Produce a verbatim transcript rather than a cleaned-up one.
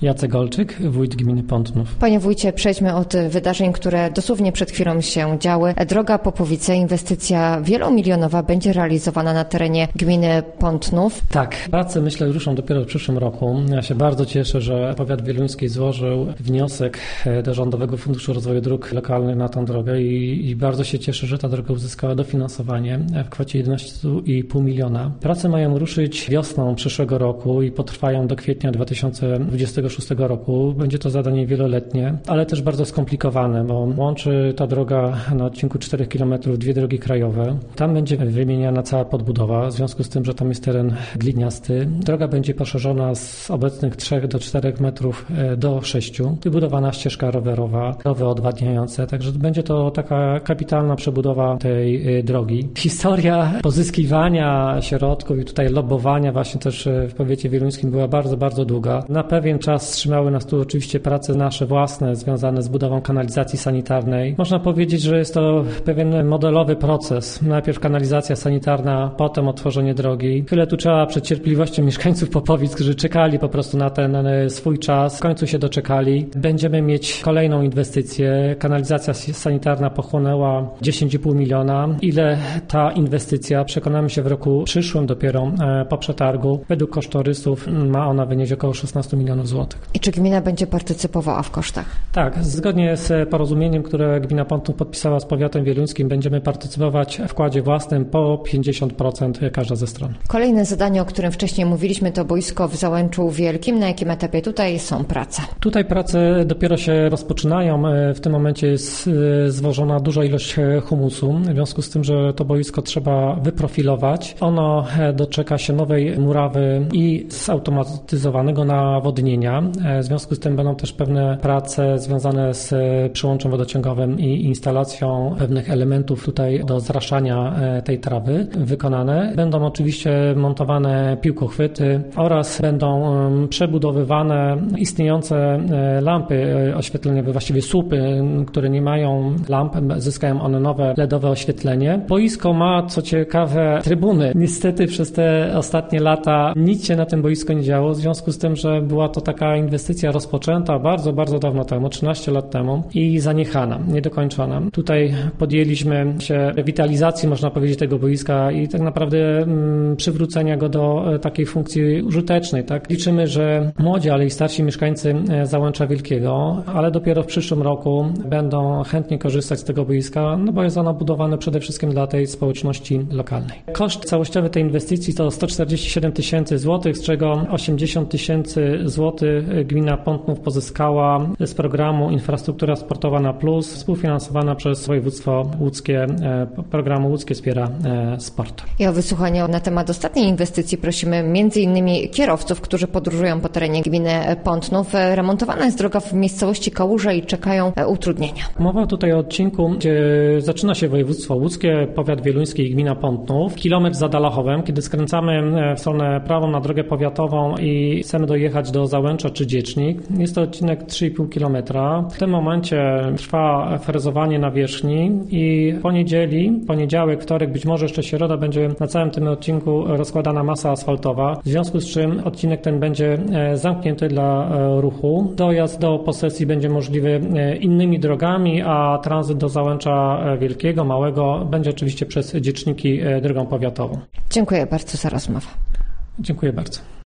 Jacek Olczyk, wójt gminy Pątnów. Panie wójcie, przejdźmy od wydarzeń, które dosłownie przed chwilą się działy. Droga Popowice, inwestycja wielomilionowa będzie realizowana na terenie gminy Pątnów. Tak, prace myślę ruszą dopiero w przyszłym roku. Ja się bardzo cieszę, że powiat wieluński złożył wniosek do Rządowego Funduszu Rozwoju Dróg Lokalnych na tę drogę i, i bardzo się cieszę, że ta droga uzyskała dofinansowanie w kwocie jedenaście i pół miliona. Prace mają ruszyć wiosną przyszłego roku i potrwają do kwietnia dwa tysiące dwudziestego szóstego roku. Będzie to zadanie wieloletnie, ale też bardzo skomplikowane, bo łączy ta droga na odcinku czterech kilometrów dwie drogi krajowe. Tam będzie wymieniana cała podbudowa, w związku z tym, że tam jest teren gliniasty. Droga będzie poszerzona z obecnych trzech do czterech metrów do sześciu. Wybudowana ścieżka rowerowa, rowy odwadniające, także będzie to taka kapitalna przebudowa tej drogi. Historia pozyskiwania środków i tutaj lobbowania właśnie też w powiecie wieluńskim była bardzo, bardzo długa. Na pewien czas trzymały nas tu oczywiście prace nasze własne związane z budową kanalizacji sanitarnej. Można powiedzieć, że jest to pewien modelowy proces. Najpierw kanalizacja sanitarna, potem otworzenie drogi. Tyle tu trzeba przed cierpliwością mieszkańców Popowic, którzy czekali po prostu na ten swój czas. W końcu się doczekali. Będziemy mieć kolejną inwestycję. Kanalizacja sanitarna pochłonęła dziesięć i pół miliona. Ile ta inwestycja, przekonamy się w roku przyszłym dopiero po przetargu. Według kosztorysów ma ona wynieść około szesnaście milionów złotych. I czy gmina będzie partycypowała w kosztach? Tak, zgodnie z porozumieniem, które gmina Pątnów podpisała z powiatem wieluńskim, będziemy partycypować w wkładzie własnym po pięćdziesiąt procent każda ze stron. Kolejne zadanie, o którym wcześniej mówiliśmy, to boisko w Załęczu Wielkim. Na jakim etapie tutaj są prace? Tutaj prace dopiero się rozpoczynają. W tym momencie jest zwożona duża ilość humusu. W związku z tym, że to boisko trzeba wyprofilować. Ono doczeka się nowej murawy i zautomatyzowanego nawodnienia. W związku z tym będą też pewne prace związane z przyłączem wodociągowym i instalacją pewnych elementów tutaj do zraszania tej trawy wykonane. Będą oczywiście montowane piłkochwyty oraz będą przebudowywane istniejące lampy oświetleniowe, właściwie słupy, które nie mają lamp, zyskają one nowe ledowe oświetlenie. Boisko ma, co ciekawe, trybuny. Niestety przez te ostatnie lata nic się na tym boisku nie działo, w związku z tym, że była to taka inwestycja rozpoczęta bardzo, bardzo dawno temu, trzynaście lat temu i zaniechana, niedokończona. Tutaj podjęliśmy się rewitalizacji, można powiedzieć, tego boiska i tak naprawdę mm, przywrócenia go do takiej funkcji użytecznej. Tak? Liczymy, że młodzi, ale i starsi mieszkańcy Załęcza Wielkiego, ale dopiero w przyszłym roku będą chętnie korzystać z tego boiska, no bo jest ono budowane przede wszystkim dla tej społeczności lokalnej. Koszt całościowy tej inwestycji to sto czterdzieści siedem tysięcy złotych, z czego osiemdziesiąt tysięcy złotych gmina Pątnów pozyskała z programu Infrastruktura Sportowa na Plus, współfinansowana przez województwo łódzkie, programu Łódzkie Wspiera Sport. I o wysłuchanie na temat ostatniej inwestycji prosimy między innymi kierowców, którzy podróżują po terenie gminy Pątnów. Remontowana jest droga w miejscowości Kałuże i czekają utrudnienia. Mowa tutaj o odcinku, gdzie zaczyna się województwo łódzkie, powiat wieluński i gmina Pątnów. Kilometr za Dalachowem, kiedy skręcamy w stronę prawą na drogę powiatową i chcemy dojechać do Załęcza czy Dziecznik. Jest to odcinek trzy i pół kilometra. W tym momencie trwa frezowanie nawierzchni i poniedzieli, poniedziałek, wtorek, być może jeszcze środa będzie na całym tym odcinku rozkładana masa asfaltowa, w związku z czym odcinek ten będzie zamknięty dla ruchu. Dojazd do posesji będzie możliwy innymi drogami, a tranzyt do Załęcza Wielkiego, Małego będzie oczywiście przez Dzieczniki drogą powiatową. Dziękuję bardzo za rozmowę. Dziękuję bardzo.